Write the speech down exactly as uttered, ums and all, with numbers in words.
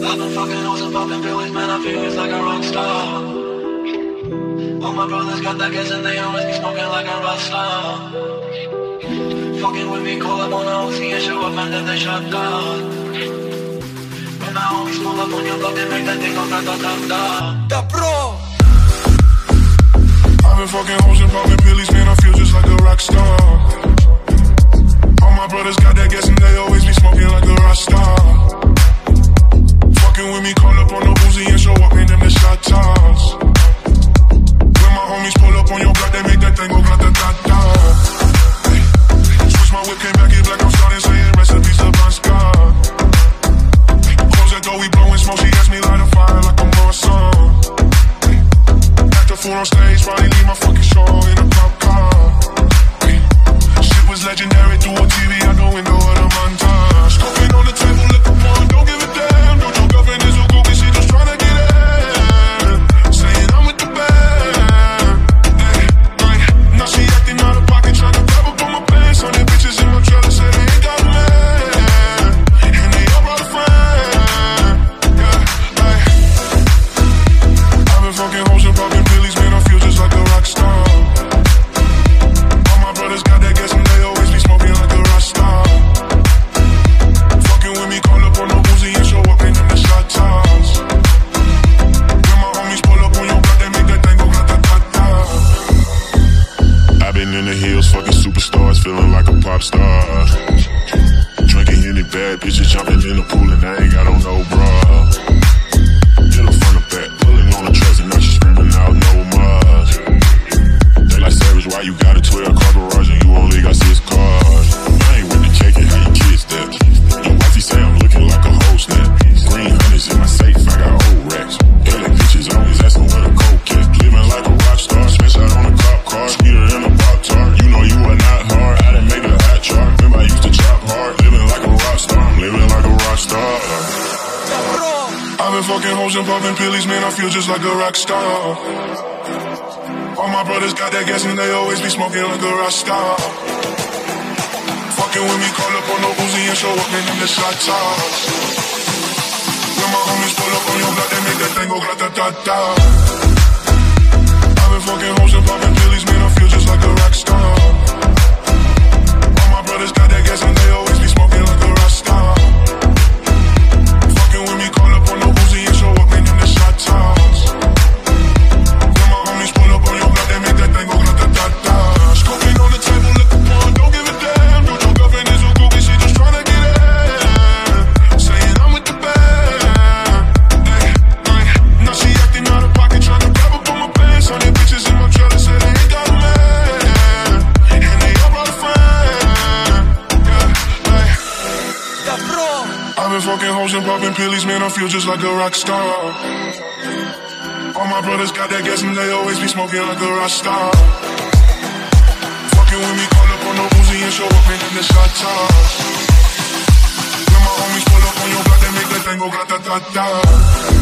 I've been fucking hoes and popping pills, man, I feel just like a rock star. All my brothers got that gas and they always be smoking like a rock star. Fucking with me, call up on a O C and show up and then they shut down. When my homies pull up on your block, they make that thing go da-da-da-da. Da bro. I've been fucking hoes and popping pills, man, I feel just like a rock star. All my brothers got that gas and they always be smoking like a rock star. Fucking with me, call up on the Uzi and show up in them the shot toss. When my homies pull up on your block, they make that thing go grata-ta-ta. Switch my whip, came back in black, I'm starting saying recipes of Bon Scott. Close that door, we blowing smoke, she asked me light a fire like I'm blowing some. Act a fool on stage, probably leave my fucking show in a cop car. Shit was legendary through a T V out the window of the montage. Scooping on the table, look up on, don't give a damn. Don't your girlfriend is a goofy, she just tryna get in. Saying I'm with the band. Hey, hey. Now she acting out of pocket, tryna grab up on my pants. On the bitches in my trailer, say they ain't got a man. And they all brought a friend. Yeah, hey. I've been fucking hoes and popping pillies, man, I feel just like a rock star. All my brothers got that gas and they always be smoking like a rock star. Fucking with me, call up on the Uzi and show up in them the shot toss. When my homies pull up on your block, they make that thing go grata-ta-ta. I've been in the hills, fucking superstars, feeling like a pop star. Drinking any bad bitches, jumping in the pool and I ain't got on no bra. Hit her front or back, pulling on the tracks and now she screaming out no more. They like Savage, why you got a twelve car garage and you only got six cars? I ain't with the cake and how you kids that. Your wifey say I'm looking like a host now. Green hundreds in my safe, I got old racks. L A bitches always asking where the coke at. Living like a rock star, smash out on a cop car. Sweeter than a pop tart, you know you are not hard. I didn't make it a hot chart, remember I used to chop hard. Living like a rock star, I'm living like a rock star. I've been fucking hoes and popping pillies, man, I feel just like a rock star. All my brothers got that gas and they always be smoking like a rock star. Fucking with me, call up on the Uzi and show up in them the shot toss. When my homies pull up on your block, they make that thing go grata-ta-ta. I've been fucking hoes and popping pillies, man, I feel just like a rock star. All my brothers got that gas and they always be smoking like a rock star. Fucking with me, call up on the Uzi and show up in them the shot toss. When my homies pull up on your block, they make that thing go grata-ta-ta. Scoping on the table, look up on, don't give a damn. Don't your girlfriend is a goofy, she just tryna get in. Saying I'm with the band. Hey, hey. Now she acting out of pocket, tryna grab up on my pants. On the bitches in my trailer, say they ain't got a man. And they all brought a friend. Yeah, hey. Da bro. I've been fucking hoes and popping pillies, man, I feel just like a rock star. All my brothers got that gas and they always be smoking like a rock star. Fucking with me, call up on the Uzi and show up in them the shot toss. When my homies pull up on your block, they make that thing go grata-ta-ta.